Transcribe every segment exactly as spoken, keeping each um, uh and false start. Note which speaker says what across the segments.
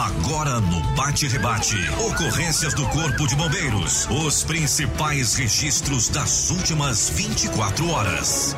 Speaker 1: Agora no Bate Rebate, ocorrências do Corpo de Bombeiros, os principais registros das últimas vinte e quatro horas.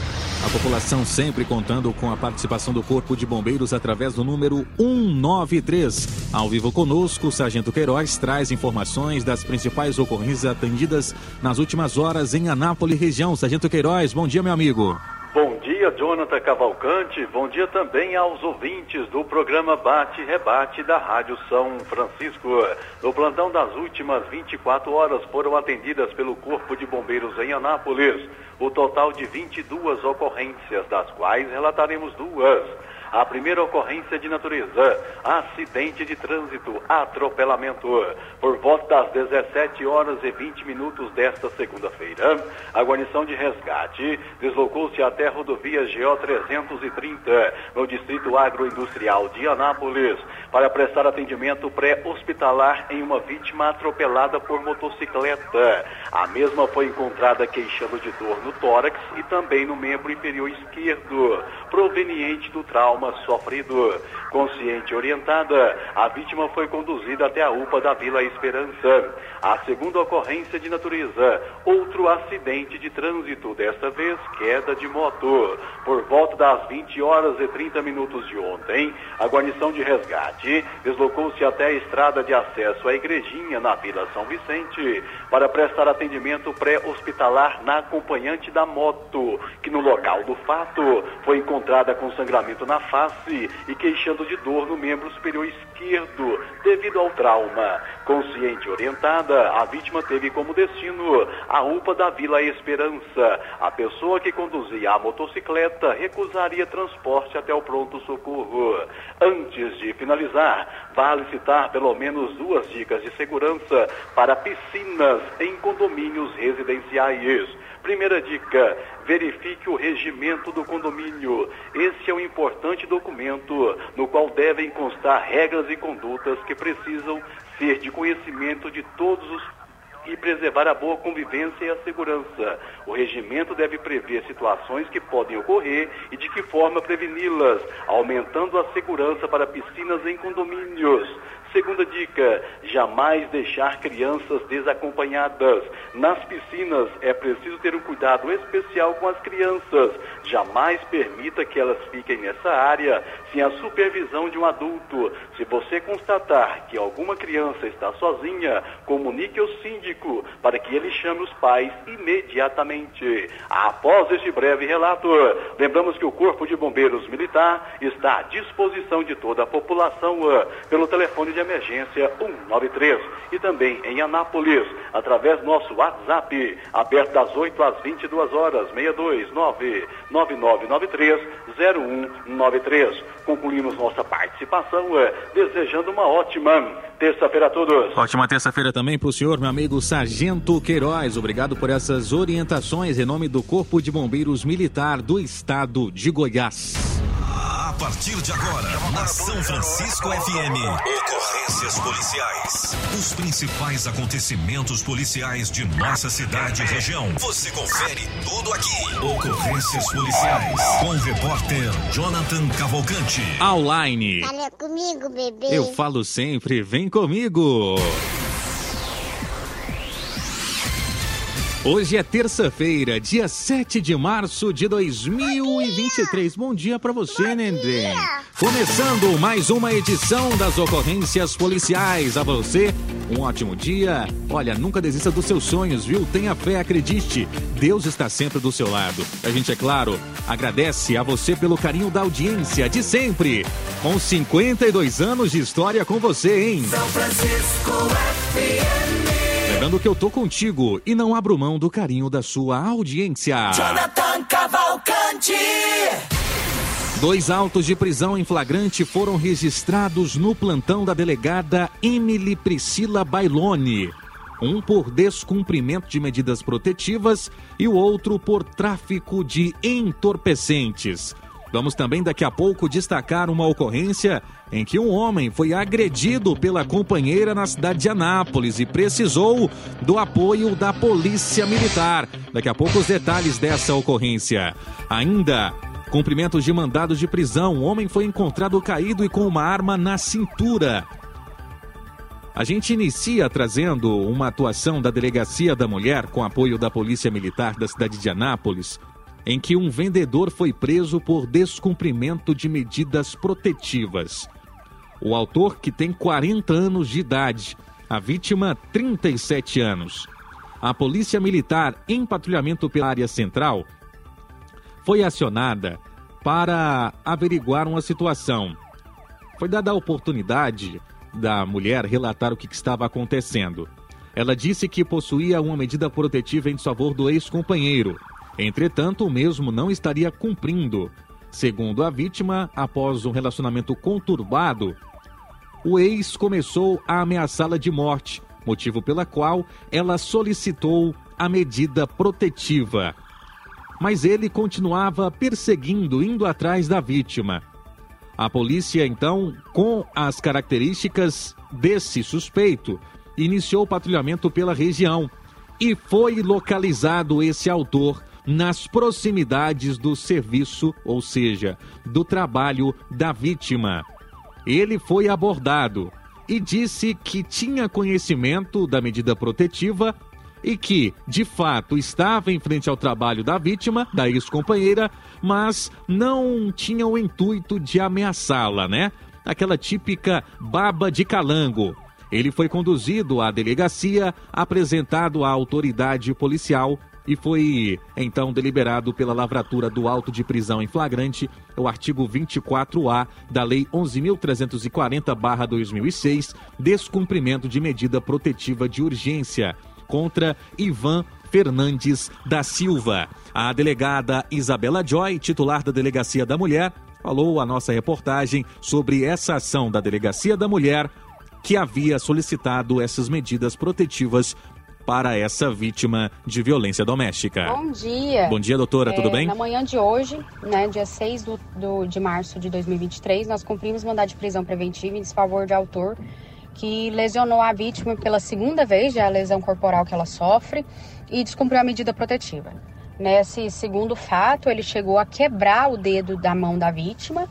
Speaker 2: A população sempre contando com a participação do Corpo de Bombeiros através do número um nove três. Ao vivo conosco, o Sargento Queiroz traz informações das principais ocorrências atendidas nas últimas horas em Anápolis região. Sargento Queiroz, bom dia, meu amigo.
Speaker 3: Bom dia, Jonathan Cavalcante. Bom dia também aos ouvintes do programa Bate Rebate da Rádio São Francisco. No plantão das últimas vinte e quatro horas foram atendidas pelo Corpo de Bombeiros em Anápolis o total de vinte e duas ocorrências, das quais relataremos duas. A primeira ocorrência de natureza, acidente de trânsito, atropelamento. Por volta das dezessete horas e vinte minutos desta segunda-feira, a guarnição de resgate deslocou-se até a rodovia G O trezentos e trinta, no distrito agroindustrial de Anápolis, para prestar atendimento pré-hospitalar em uma vítima atropelada por motocicleta. A mesma foi encontrada queixando de dor no tórax e também no membro inferior esquerdo, proveniente do trauma sofrido. Consciente e orientada, a vítima foi conduzida até a U P A da Vila Esperança. A segunda ocorrência de natureza, outro acidente de trânsito, desta vez queda de moto. Por volta das vinte horas e trinta minutos de ontem, a guarnição de resgate deslocou-se até a estrada de acesso à Igrejinha, na Vila São Vicente, para prestar atendimento pré-hospitalar na acompanhante da moto, que no local do fato foi encontrada com sangramento na face e queixando de dor no membro superior esquerdo devido ao trauma. Consciente e orientada, a vítima teve como destino a U P A da Vila Esperança. A pessoa que conduzia a motocicleta recusaria transporte até o pronto-socorro. Antes de finalizar, vale citar pelo menos duas dicas de segurança para piscinas em condomínios residenciais. Primeira dica, verifique o regimento do condomínio. Esse é um importante documento no qual devem constar regras e condutas que precisam ser de conhecimento de todos os e preservar a boa convivência e a segurança. O regimento deve prever situações que podem ocorrer e de que forma preveni-las, aumentando a segurança para piscinas em condomínios. Segunda dica, jamais deixar crianças desacompanhadas. Nas piscinas é preciso ter um cuidado especial com as crianças. Jamais permita que elas fiquem nessa área sem a supervisão de um adulto. Se você constatar que alguma criança está sozinha, comunique ao síndico para que ele chame os pais imediatamente. Após este breve relato, lembramos que o Corpo de Bombeiros Militar está à disposição de toda a população pelo telefone de emergência um nove três e também em Anápolis, através do nosso WhatsApp, aberto das oito às vinte e duas horas, seis dois nove, nove nove nove três, zero um nove três. Concluímos nossa participação, desejando uma ótima terça-feira a todos.
Speaker 2: Ótima terça-feira também para o senhor, meu amigo Sargento Queiroz. Obrigado por essas orientações em nome do Corpo de Bombeiros Militar do Estado de Goiás.
Speaker 1: A partir de agora, na São Francisco F M, ocorrências policiais. Os principais acontecimentos policiais de nossa cidade e região. Você confere tudo aqui. Ocorrências policiais, com o repórter Jonathan Cavalcante.
Speaker 2: Online.
Speaker 4: Fala comigo, bebê.
Speaker 2: Eu falo sempre, vem comigo. Hoje é terça-feira, dia sete de março de dois mil e vinte e três. Bom dia pra você, neném. Começando mais uma edição das ocorrências policiais. A você, um ótimo dia. Olha, nunca desista dos seus sonhos, viu? Tenha fé, acredite. Deus está sempre do seu lado. A gente, é claro, agradece a você pelo carinho da audiência de sempre. Com cinquenta e dois anos de história com você, hein?
Speaker 5: São Francisco F M.
Speaker 2: Lembrando que eu tô contigo e não abro mão do carinho da sua audiência.
Speaker 5: Jonathan Cavalcante.
Speaker 2: Dois autos de prisão em flagrante foram registrados no plantão da delegada Emily Priscila Bailone. Um por descumprimento de medidas protetivas e o outro por tráfico de entorpecentes. Vamos também daqui a pouco destacar uma ocorrência em que um homem foi agredido pela companheira na cidade de Anápolis e precisou do apoio da Polícia Militar. Daqui a pouco os detalhes dessa ocorrência. Ainda Cumprimentos de mandados de prisão. O homem foi encontrado caído e com uma arma na cintura. A gente inicia trazendo uma atuação da Delegacia da Mulher com apoio da Polícia Militar da cidade de Anápolis, em que um vendedor foi preso por descumprimento de medidas protetivas. O autor, que tem quarenta anos de idade, a vítima, trinta e sete anos. A Polícia Militar, em patrulhamento pela área central, foi acionada para averiguar uma situação. Foi dada a oportunidade da mulher relatar o que estava acontecendo. Ela disse que possuía uma medida protetiva em desfavor do ex-companheiro. Entretanto, o mesmo não estaria cumprindo. Segundo a vítima, após um relacionamento conturbado, o ex começou a ameaçá-la de morte, motivo pela qual ela solicitou a medida protetiva. Mas ele continuava perseguindo, indo atrás da vítima. A polícia, então, com as características desse suspeito, iniciou o patrulhamento pela região e foi localizado esse autor nas proximidades do serviço, ou seja, do trabalho da vítima. Ele foi abordado e disse que tinha conhecimento da medida protetiva e que, de fato, estava em frente ao trabalho da vítima, da ex-companheira, mas não tinha o intuito de ameaçá-la, né? Aquela típica baba de calango. Ele foi conduzido à delegacia, apresentado à autoridade policial e foi, então, deliberado pela lavratura do auto de prisão em flagrante, o artigo vinte e quatro A da Lei onze mil trezentos e quarenta barra dois mil e seis, descumprimento de medida protetiva de urgência, contra Ivan Fernandes da Silva. A delegada Isabela Joy, titular da Delegacia da Mulher, falou à nossa reportagem sobre essa ação da Delegacia da Mulher, que havia solicitado essas medidas protetivas para essa vítima de violência doméstica.
Speaker 4: Bom dia.
Speaker 2: Bom dia, doutora,
Speaker 4: é,
Speaker 2: tudo bem?
Speaker 4: Na manhã de hoje, né, dia seis do, do, de março de dois mil e vinte e três, nós cumprimos mandado de prisão preventiva em desfavor de autor que lesionou a vítima pela segunda vez, já a lesão corporal que ela sofre, e descumpriu a medida protetiva. Nesse segundo fato, ele chegou a quebrar o dedo da mão da vítima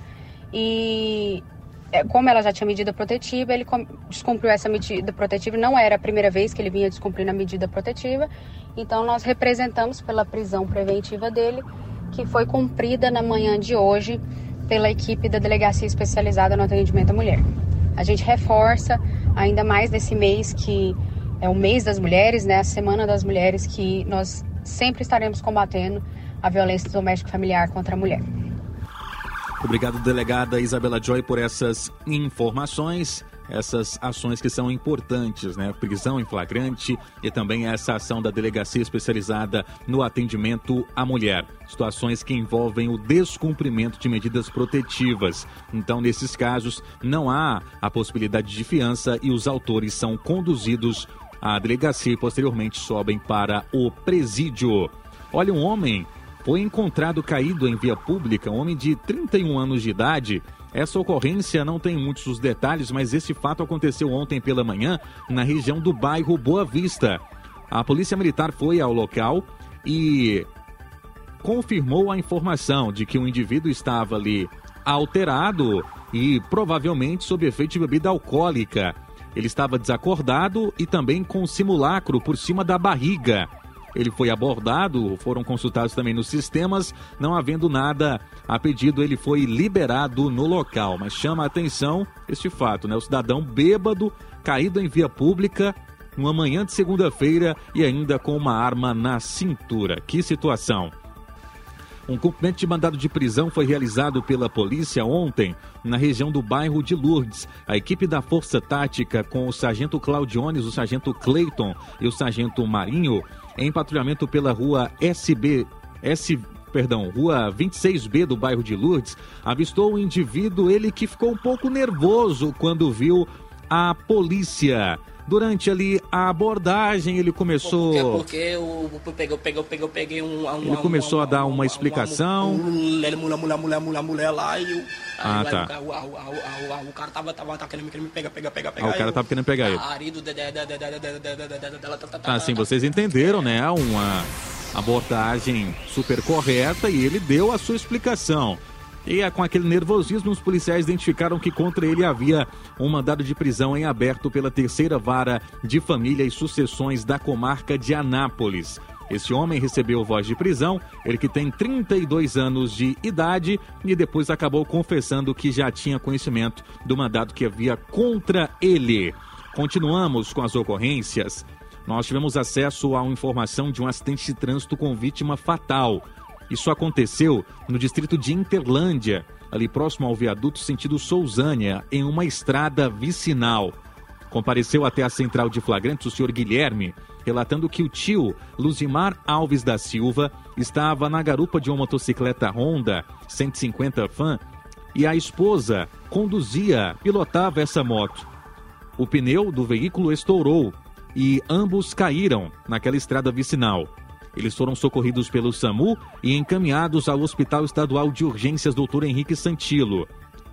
Speaker 4: e, como ela já tinha medida protetiva, ele descumpriu essa medida protetiva. Não era a primeira vez que ele vinha descumprindo a medida protetiva, então nós representamos pela prisão preventiva dele, que foi cumprida na manhã de hoje pela equipe da Delegacia Especializada no Atendimento à Mulher. A gente reforça ainda mais nesse mês, que é o mês das mulheres, né, a Semana das Mulheres, que nós sempre estaremos combatendo a violência doméstica e familiar contra a mulher.
Speaker 2: Obrigado, delegada Isabela Joy, por essas informações, essas ações que são importantes, né? Prisão em flagrante e também essa ação da Delegacia Especializada no Atendimento à Mulher. Situações que envolvem o descumprimento de medidas protetivas. Então, nesses casos, não há a possibilidade de fiança e os autores são conduzidos à delegacia e posteriormente sobem para o presídio. Olha, um homem foi encontrado caído em via pública, um homem de trinta e um anos de idade. Essa ocorrência não tem muitos os detalhes, mas esse fato aconteceu ontem pela manhã na região do bairro Boa Vista. A Polícia Militar foi ao local e confirmou a informação de que o indivíduo estava ali alterado e provavelmente sob efeito de bebida alcoólica. Ele estava desacordado e também com simulacro por cima da barriga. Ele foi abordado, foram consultados também nos sistemas, não havendo nada a pedido, ele foi liberado no local. Mas chama a atenção este fato, né? O cidadão bêbado, caído em via pública, numa manhã de segunda-feira e ainda com uma arma na cintura. Que situação! Um cumprimento de mandado de prisão foi realizado pela polícia ontem na região do bairro de Lourdes. A equipe da Força Tática, com o sargento Claudiones, o sargento Cleiton e o sargento Marinho, em patrulhamento pela rua S B, S, perdão, rua vinte e seis B do bairro de Lourdes, avistou um indivíduo, ele que ficou um pouco nervoso quando viu a polícia. Durante ali a abordagem, ele começou...
Speaker 6: Porque, porque eu peguei, peguei, peguei, peguei um... um
Speaker 2: ele começou um, a dar uma um, explicação...
Speaker 6: Mulher, mulher, mulher, mulher, mulher, mulher lá e...
Speaker 2: Ah,
Speaker 6: aí,
Speaker 2: tá.
Speaker 6: O, o, o, o, o cara tava, tava, tava querendo me pegar, pegar, pegar, pegar.
Speaker 2: Ah, o cara tava querendo pegar ele.
Speaker 6: Marido...
Speaker 2: Ah, sim, vocês entenderam, né? Uma... abordagem super correta e ele deu a sua explicação. E com aquele nervosismo, os policiais identificaram que contra ele havia um mandado de prisão em aberto pela terceira vara de família e sucessões da comarca de Anápolis. Esse homem recebeu voz de prisão, ele que tem trinta e dois anos de idade e depois acabou confessando que já tinha conhecimento do mandado que havia contra ele. Continuamos com as ocorrências. Nós tivemos acesso a uma informação de um acidente de trânsito com vítima fatal. Isso aconteceu no distrito de Interlândia, ali próximo ao viaduto sentido Sousânia, em uma estrada vicinal. Compareceu até a central de flagrantes o senhor Guilherme, relatando que o tio Luzimar Alves da Silva estava na garupa de uma motocicleta Honda cento e cinquenta Fan e a esposa conduzia, pilotava essa moto. O pneu do veículo estourou e ambos caíram naquela estrada vicinal. Eles foram socorridos pelo SAMU e encaminhados ao Hospital Estadual de Urgências doutor Henrique Santilo.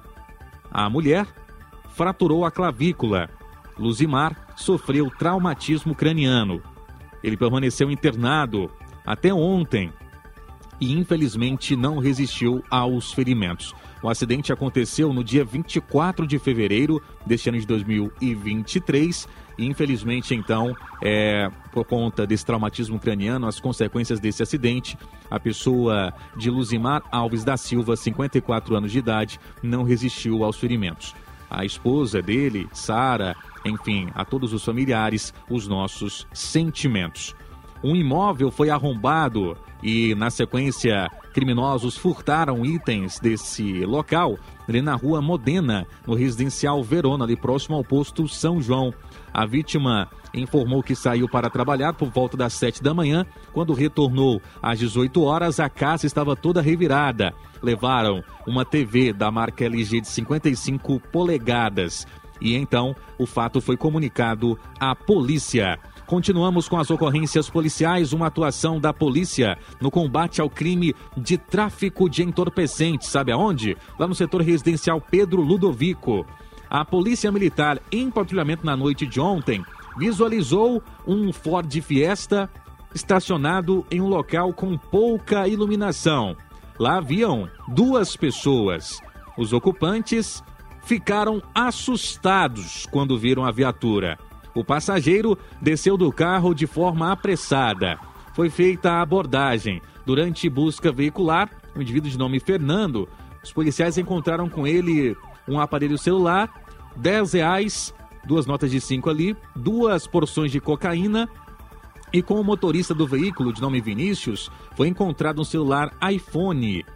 Speaker 2: A mulher fraturou a clavícula. Luzimar sofreu traumatismo craniano. Ele permaneceu internado até ontem e infelizmente não resistiu aos ferimentos. O acidente aconteceu no dia vinte e quatro de fevereiro deste ano de dois mil e vinte e três e infelizmente então, é, por conta desse traumatismo craniano, as consequências desse acidente, a pessoa de Luzimar Alves da Silva, cinquenta e quatro anos de idade, não resistiu aos ferimentos. A esposa dele, Sara, enfim, a todos os familiares, os nossos sentimentos. Um imóvel foi arrombado e, na sequência, criminosos furtaram itens desse local, ali na rua Modena, no residencial Verona, ali próximo ao posto São João. A vítima informou que saiu para trabalhar por volta das sete da manhã. Quando retornou às dezoito horas, a casa estava toda revirada. Levaram uma T V da marca L G de cinquenta e cinco polegadas. E então, o fato foi comunicado à polícia. Continuamos com as ocorrências policiais, uma atuação da polícia no combate ao crime de tráfico de entorpecentes. Sabe aonde? Lá no setor residencial Pedro Ludovico. A polícia militar, em patrulhamento na noite de ontem, visualizou um Ford Fiesta estacionado em um local com pouca iluminação. Lá haviam duas pessoas. Os ocupantes ficaram assustados quando viram a viatura. O passageiro desceu do carro de forma apressada. Foi feita a abordagem. Durante busca veicular, um indivíduo de nome Fernando, os policiais encontraram com ele um aparelho celular, dez reais, duas notas de cinco ali, duas porções de cocaína e com o motorista do veículo, de nome Vinícius, foi encontrado um celular iPhone.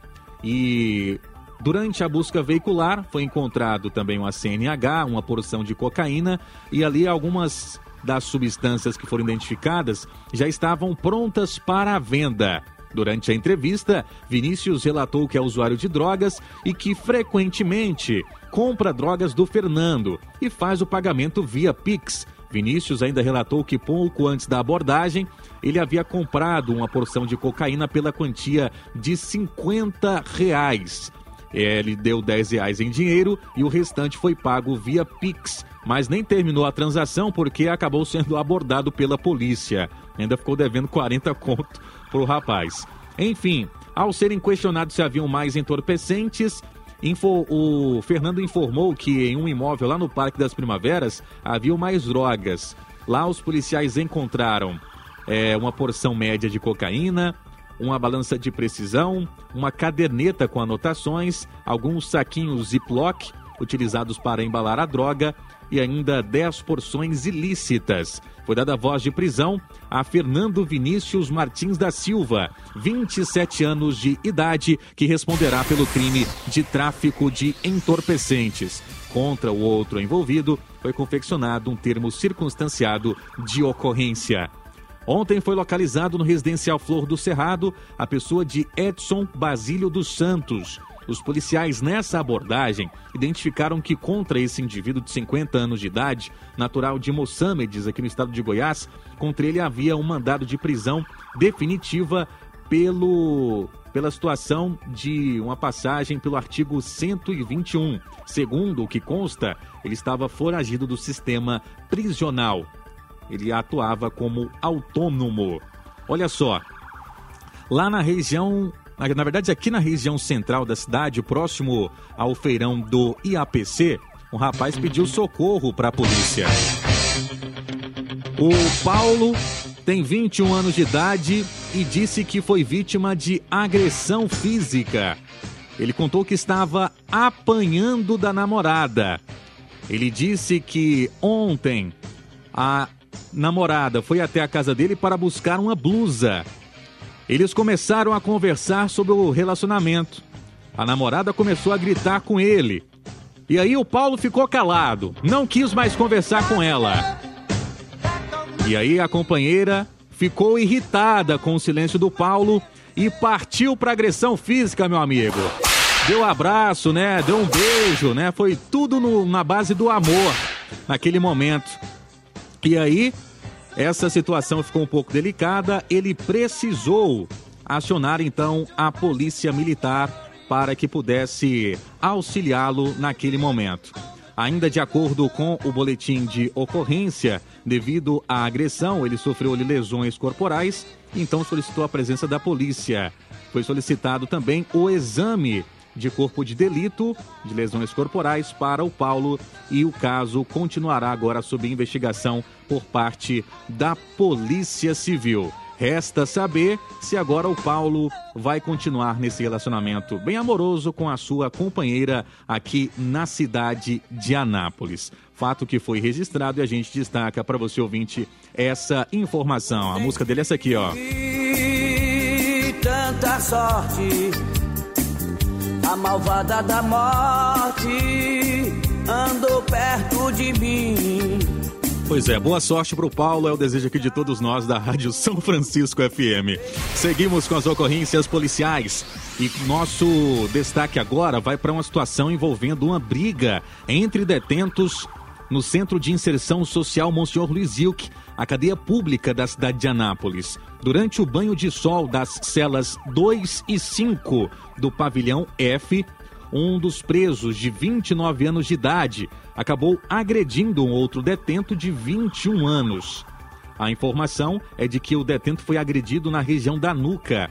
Speaker 2: E durante a busca veicular foi encontrado também uma C N H, uma porção de cocaína e ali algumas das substâncias que foram identificadas já estavam prontas para a venda. Durante a entrevista, Vinícius relatou que é usuário de drogas e que frequentemente compra drogas do Fernando e faz o pagamento via Pix. Vinícius ainda relatou que pouco antes da abordagem, ele havia comprado uma porção de cocaína pela quantia de cinquenta reais. Ele deu dez reais em dinheiro e o restante foi pago via Pix, mas nem terminou a transação porque acabou sendo abordado pela polícia. Ainda ficou devendo quarenta conto pro rapaz. Enfim, ao serem questionados se haviam mais entorpecentes, info, o Fernando informou que em um imóvel lá no Parque das Primaveras havia mais drogas. Lá os policiais encontraram é, uma porção média de cocaína, uma balança de precisão, uma caderneta com anotações, alguns saquinhos Ziploc utilizados para embalar a droga e ainda dez porções ilícitas. Foi dada voz de prisão a Fernando Vinícius Martins da Silva, vinte e sete anos de idade, que responderá pelo crime de tráfico de entorpecentes. Contra o outro envolvido, foi confeccionado um termo circunstanciado de ocorrência. Ontem foi localizado no residencial Flor do Cerrado a pessoa de Edson Basílio dos Santos. Os policiais nessa abordagem identificaram que contra esse indivíduo de cinquenta anos de idade, natural de Moçâmedes, aqui no estado de Goiás, contra ele havia um mandado de prisão definitiva pelo, pela situação de uma passagem pelo artigo cento e vinte e um. Segundo o que consta, ele estava foragido do sistema prisional. Ele atuava como autônomo. Olha só, lá na região, na verdade aqui na região central da cidade, próximo ao feirão do I A P C, um rapaz pediu socorro para a polícia. O Paulo tem vinte e um anos de idade e disse que foi vítima de agressão física. Ele contou que estava apanhando da namorada. Ele disse que ontem a namorada foi até a casa dele para buscar uma blusa. Eles começaram a conversar sobre o relacionamento. A namorada começou a gritar com ele. E aí o Paulo ficou calado, não quis mais conversar com ela. E aí a companheira ficou irritada com o silêncio do Paulo e partiu para agressão física, meu amigo. Deu abraço, né? Deu um beijo, né? Foi tudo no, na base do amor naquele momento. E aí, essa situação ficou um pouco delicada. Ele precisou acionar, então, a polícia militar para que pudesse auxiliá-lo naquele momento. Ainda de acordo com o boletim de ocorrência, devido à agressão, ele sofreu lesões corporais, então solicitou a presença da polícia. Foi solicitado também o exame de corpo de delito de lesões corporais para o Paulo e o caso continuará agora sob investigação por parte da Polícia Civil. Resta saber se agora o Paulo vai continuar nesse relacionamento bem amoroso com a sua companheira aqui na cidade de Anápolis. Fato que foi registrado e a gente destaca para você, ouvinte, essa informação. A música dele é essa aqui, ó.
Speaker 5: E tanta sorte, a malvada da morte andou perto de mim.
Speaker 2: Pois é, boa sorte para o Paulo, é o desejo aqui de todos nós da Rádio São Francisco F M. Seguimos com as ocorrências policiais e nosso destaque agora vai para uma situação envolvendo uma briga entre detentos no Centro de Inserção Social Monsenhor Luiz Ilck, a cadeia pública da cidade de Anápolis. Durante o banho de sol das celas dois e cinco do pavilhão F, um dos presos de vinte e nove anos de idade acabou agredindo um outro detento de vinte e um anos. A informação é de que o detento foi agredido na região da nuca.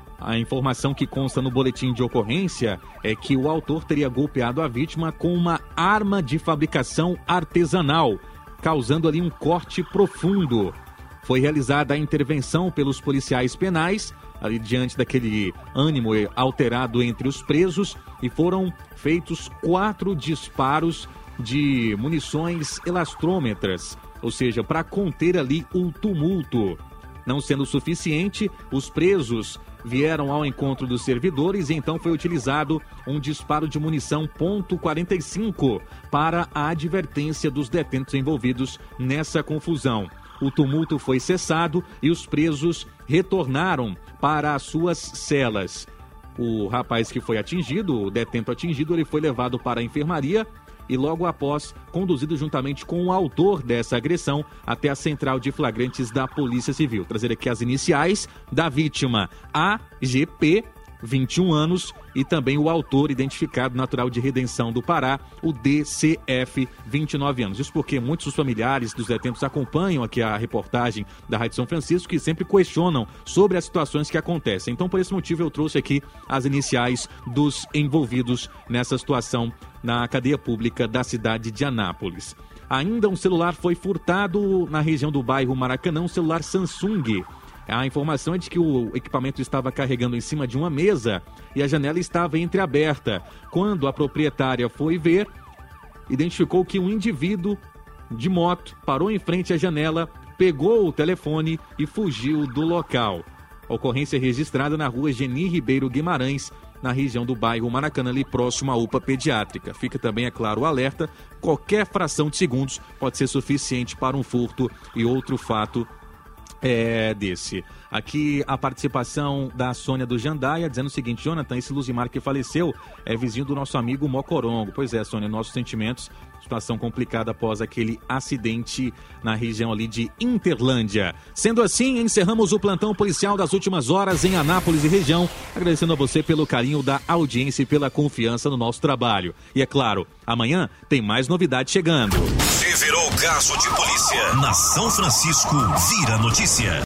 Speaker 2: A informação que consta no boletim de ocorrência é que o autor teria golpeado a vítima com uma arma de fabricação artesanal, causando ali um corte profundo. Foi realizada a intervenção pelos policiais penais, ali diante daquele ânimo alterado entre os presos, e foram feitos quatro disparos de munições elastrômetras, ou seja, para conter ali o tumulto. Não sendo suficiente, os presos vieram ao encontro dos servidores e então foi utilizado um disparo de munição ponto quarenta e cinco para a advertência dos detentos envolvidos nessa confusão. O tumulto foi cessado e os presos retornaram para as suas celas. O rapaz que foi atingido, o detento atingido, ele foi levado para a enfermaria e logo após conduzido juntamente com o autor dessa agressão até a central de flagrantes da Polícia Civil. Trazer aqui as iniciais da vítima, A G P, vinte e um anos, e também o autor identificado, natural de Redenção do Pará, o D C F, vinte e nove anos. Isso porque muitos dos familiares dos detentos acompanham aqui a reportagem da Rádio São Francisco e sempre questionam sobre as situações que acontecem. Então, por esse motivo, eu trouxe aqui as iniciais dos envolvidos nessa situação na cadeia pública da cidade de Anápolis. Ainda um celular foi furtado na região do bairro Maracanã, um celular Samsung. A informação é de que o equipamento estava carregando em cima de uma mesa e a janela estava entreaberta. Quando a proprietária foi ver, identificou que um indivíduo de moto parou em frente à janela, pegou o telefone e fugiu do local. A ocorrência registrada na rua Geni Ribeiro Guimarães, na região do bairro Maracanã, ali próximo à U P A Pediátrica. Fica também, é claro, o alerta: qualquer fração de segundos pode ser suficiente para um furto e outro fato É desse. Aqui a participação da Sônia do Jandaia, dizendo o seguinte: Jonathan, esse Luzimar que faleceu é vizinho do nosso amigo Mocorongo. Pois é, Sônia, nossos sentimentos. Situação complicada após aquele acidente na região ali de Interlândia. Sendo assim, encerramos o plantão policial das últimas horas em Anápolis e região, agradecendo a você pelo carinho da audiência e pela confiança no nosso trabalho. E é claro, amanhã tem mais novidade chegando.
Speaker 1: Se virou caso de polícia, na São Francisco vira notícia.